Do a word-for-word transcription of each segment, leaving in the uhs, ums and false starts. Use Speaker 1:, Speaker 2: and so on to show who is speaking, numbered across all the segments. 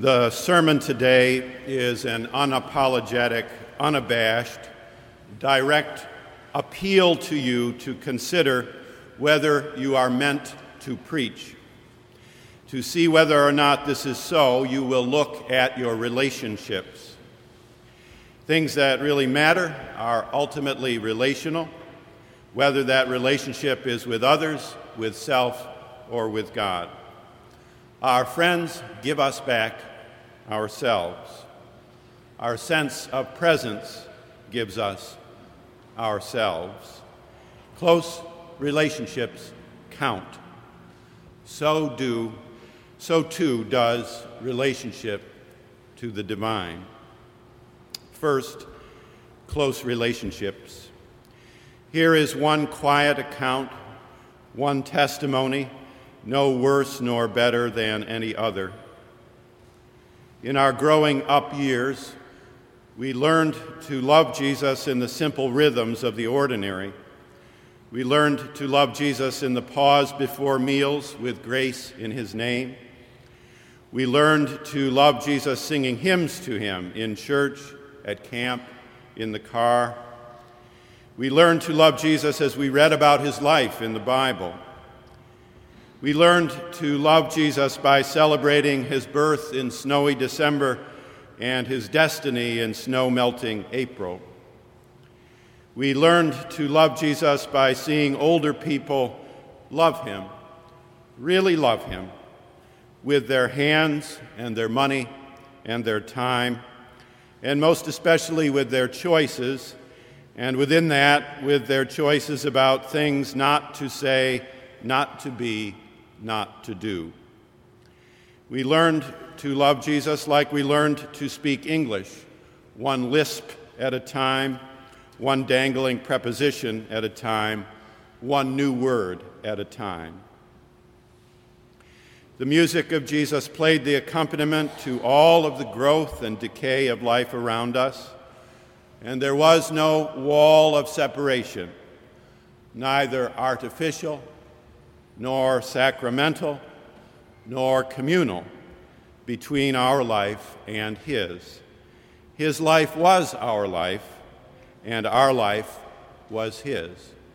Speaker 1: The sermon today is an unapologetic, unabashed, direct appeal to you to consider whether you are meant to preach. To see whether or not this is so, you will look at your relationships. Things that really matter are ultimately relational, whether that relationship is with others, with self, or with God. Our friends give us back ourselves. Our sense of presence gives us ourselves. Close relationships count. So do, so too does relationship to the divine. First, close relationships. Here is one quiet account, one testimony, no worse nor better than any other. In our growing up years, we learned to love Jesus in the simple rhythms of the ordinary. We learned to love Jesus in the pause before meals with grace in his name. We learned to love Jesus singing hymns to him in church, at camp, in the car. We learned to love Jesus as we read about his life in the Bible. We learned to love Jesus by celebrating his birth in snowy December and his destiny in snow-melting April. We learned to love Jesus by seeing older people love him, really love him, with their hands and their money and their time, and most especially with their choices, and within that, with their choices about things not to say, not to be, not to do. We learned to love Jesus like we learned to speak English, one lisp at a time, one dangling preposition at a time, one new word at a time. The music of Jesus played the accompaniment to all of the growth and decay of life around us, and there was no wall of separation, neither artificial, nor sacramental, nor communal, between our life and his. His life was our life, and our life was his.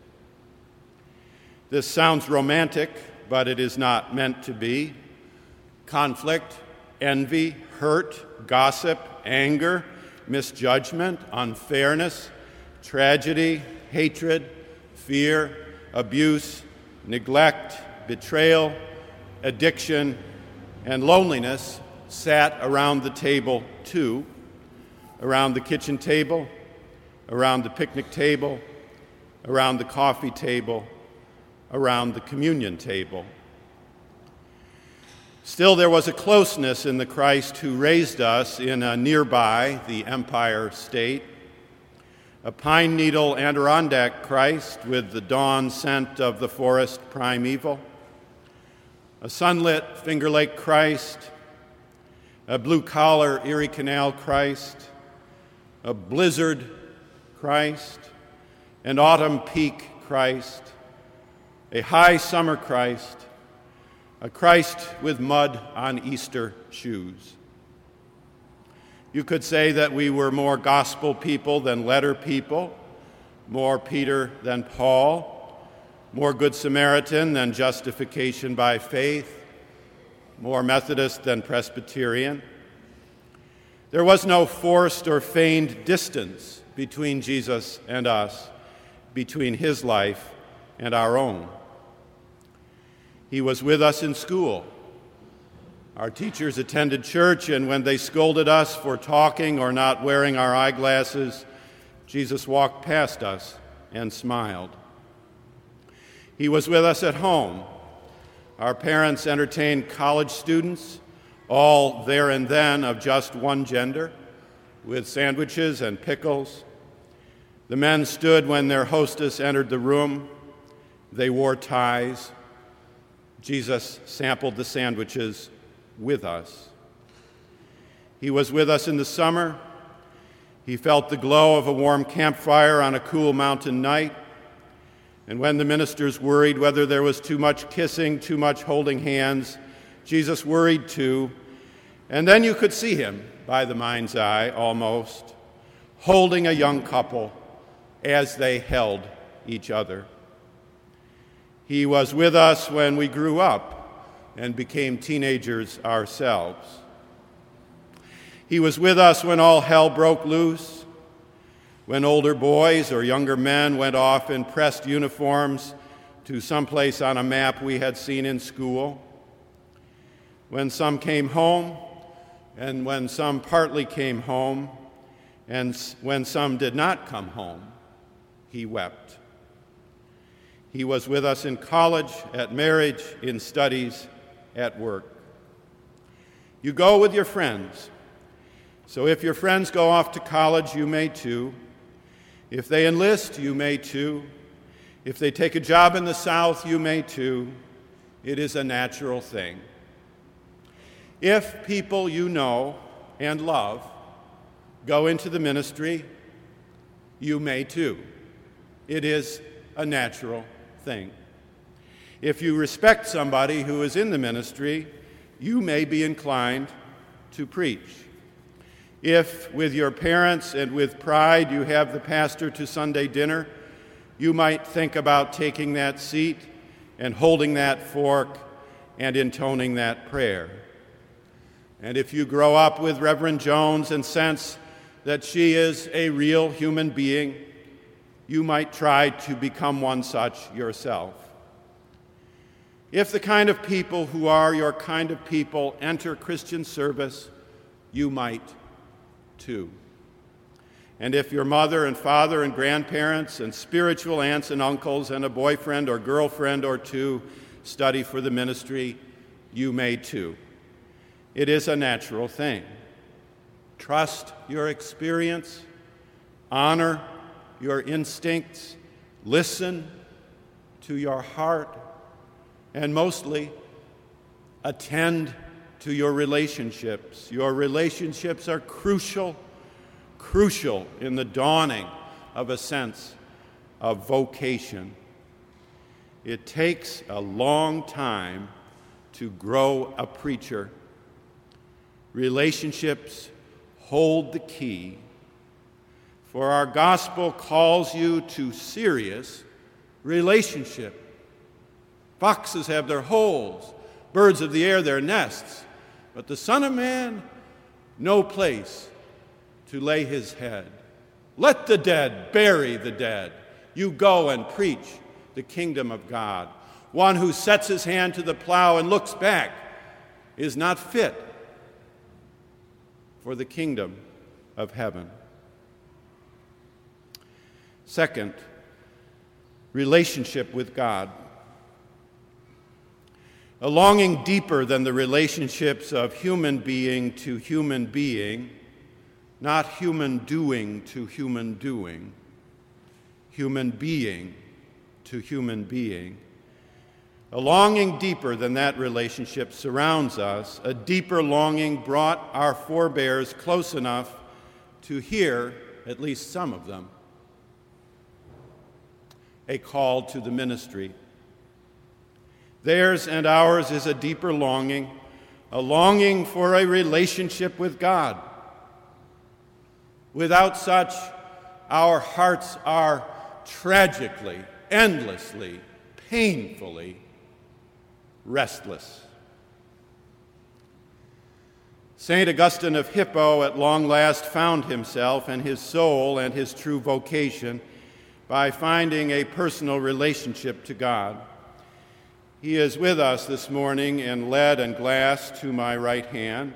Speaker 1: This sounds romantic, but it is not meant to be. Conflict, envy, hurt, gossip, anger, misjudgment, unfairness, tragedy, hatred, fear, abuse, neglect, betrayal, addiction, and loneliness sat around the table too, around the kitchen table, around the picnic table, around the coffee table, around the communion table. Still, there was a closeness in the Christ who raised us in a nearby, the Empire State, a pine needle Adirondack Christ with the dawn scent of the forest primeval, a sunlit Finger Lake Christ, a blue-collar Erie Canal Christ, a blizzard Christ, an autumn peak Christ, a high summer Christ, a Christ with mud on Easter shoes. You could say that we were more gospel people than letter people, more Peter than Paul, more Good Samaritan than justification by faith, more Methodist than Presbyterian. There was no forced or feigned distance between Jesus and us, between his life and our own. He was with us in school. Our teachers attended church, and when they scolded us for talking or not wearing our eyeglasses, Jesus walked past us and smiled. He was with us at home. Our parents entertained college students, all there and then of just one gender, with sandwiches and pickles. The men stood when their hostess entered the room. They wore ties. Jesus sampled the sandwiches with us. He was with us in the summer. He felt the glow of a warm campfire on a cool mountain night. And when the ministers worried whether there was too much kissing, too much holding hands, Jesus worried too, And then you could see him by the mind's eye almost, holding a young couple as they held each other. He was with us when we grew up and became teenagers ourselves. He was with us when all hell broke loose, when older boys or younger men went off in pressed uniforms to someplace on a map we had seen in school, when some came home, and when some partly came home, and when some did not come home, he wept. He was with us in college, at marriage, in studies, at work. You go with your friends. So if your friends go off to college, you may too. If they enlist, you may too. If they take a job in the South, you may too. It is a natural thing. If people you know and love go into the ministry, you may too. It is a natural thing. If you respect somebody who is in the ministry, you may be inclined to preach. If, with your parents and with pride, you have the pastor to Sunday dinner, you might think about taking that seat and holding that fork and intoning that prayer. And if you grow up with Reverend Jones and sense that she is a real human being, you might try to become one such yourself. If the kind of people who are your kind of people enter Christian service, you might too. And if your mother and father and grandparents and spiritual aunts and uncles and a boyfriend or girlfriend or two study for the ministry, you may too. It is a natural thing. Trust your experience, honor your instincts, listen to your heart, and mostly attend to your relationships. Your relationships are crucial, crucial in the dawning of a sense of vocation. It takes a long time to grow a preacher. Relationships hold the key, for our gospel calls you to serious relationship. Foxes have their holes, birds of the air their nests, but the Son of Man, no place to lay his head. Let the dead bury the dead. You go and preach the kingdom of God. One who sets his hand to the plow and looks back is not fit for the kingdom of heaven. Second, relationship with God. A longing deeper than the relationships of human being to human being, not human doing to human doing, human being to human being. A longing deeper than that relationship surrounds us. A deeper longing brought our forebears close enough to hear, at least some of them, a call to the ministry. Theirs and ours is a deeper longing, a longing for a relationship with God. Without such, our hearts are tragically, endlessly, painfully restless. Saint Augustine of Hippo at long last found himself and his soul and his true vocation by finding a personal relationship to God. He is with us this morning in lead and glass to my right hand.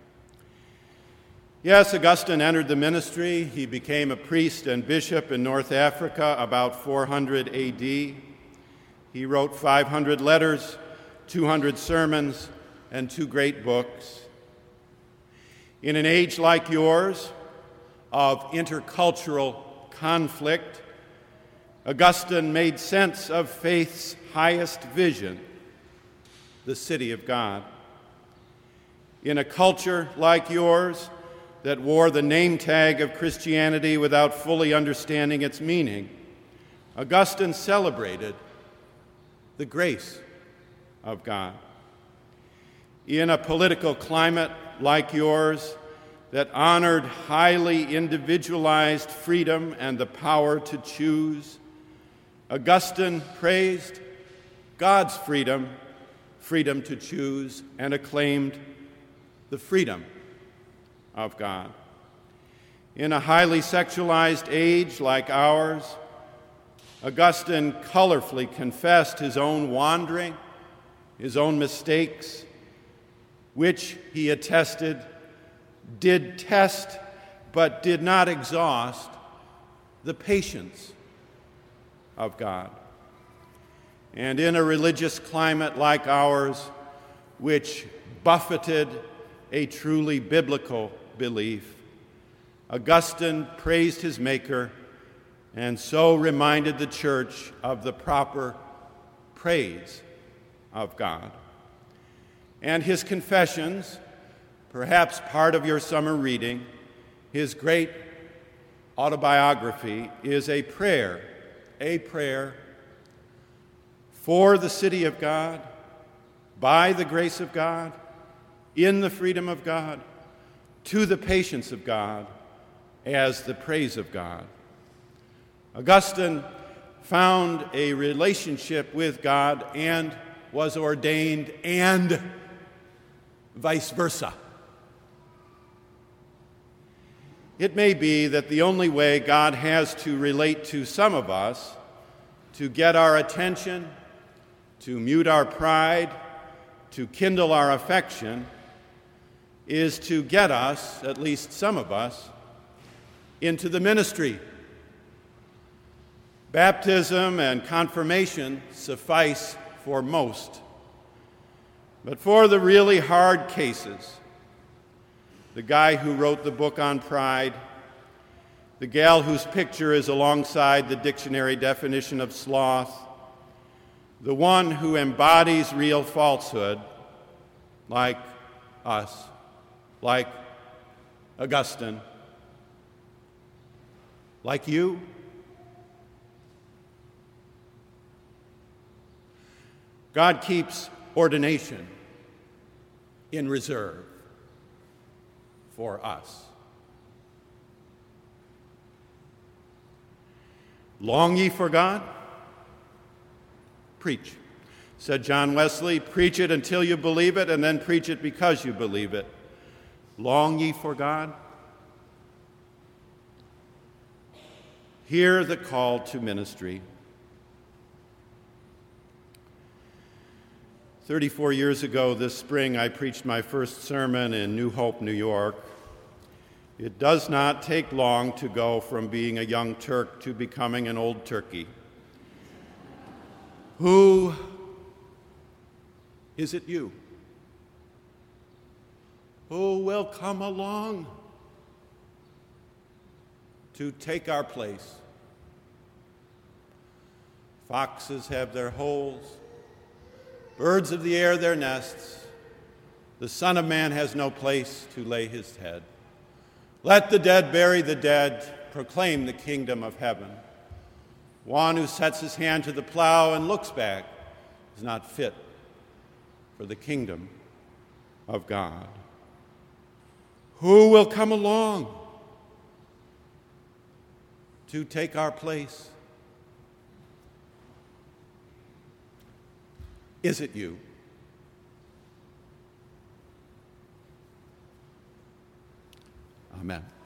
Speaker 1: Yes, Augustine entered the ministry. He became a priest and bishop in North Africa about four hundred A D. He wrote five hundred letters, two hundred sermons, and two great books. In an age like yours of intercultural conflict, Augustine made sense of faith's highest vision, the city of God. In a culture like yours that wore the name tag of Christianity without fully understanding its meaning, Augustine celebrated the grace of God. In a political climate like yours that honored highly individualized freedom and the power to choose. Augustine praised God's freedom, freedom to choose, and acclaimed the freedom of God. In a highly sexualized age like ours, Augustine colorfully confessed his own wandering, his own mistakes, which he attested did test but did not exhaust the patience of God. And in a religious climate like ours, which buffeted a truly biblical belief, Augustine praised his Maker and so reminded the church of the proper praise of God. And his confessions, perhaps part of your summer reading, his great autobiography, is a prayer, a prayer for the city of God, by the grace of God, in the freedom of God, to the patience of God, as the praise of God. Augustine found a relationship with God and was ordained, and vice versa. It may be that the only way God has to relate to some of us, to get our attention, to mute our pride, to kindle our affection, is to get us, at least some of us, into the ministry. Baptism and confirmation suffice for most. But for the really hard cases, the guy who wrote the book on pride, the gal whose picture is alongside the dictionary definition of sloth, the one who embodies real falsehood, like us, like Augustine, like you, God keeps ordination in reserve for us. Long ye for God? Preach. Said John Wesley, preach it until you believe it, and then preach it because you believe it. Long ye for God? Hear the call to ministry. Thirty-four years ago this spring, I preached my first sermon in New Hope, New York. It does not take long to go from being a young Turk to becoming an old turkey. Who is it you? Who will come along to take our place? Foxes have their holes, birds of the air their nests. The Son of Man has no place to lay his head. Let the dead bury the dead, proclaim the kingdom of heaven. One who sets his hand to the plow and looks back is not fit for the kingdom of God. Who will come along to take our place? Is it you? Amen.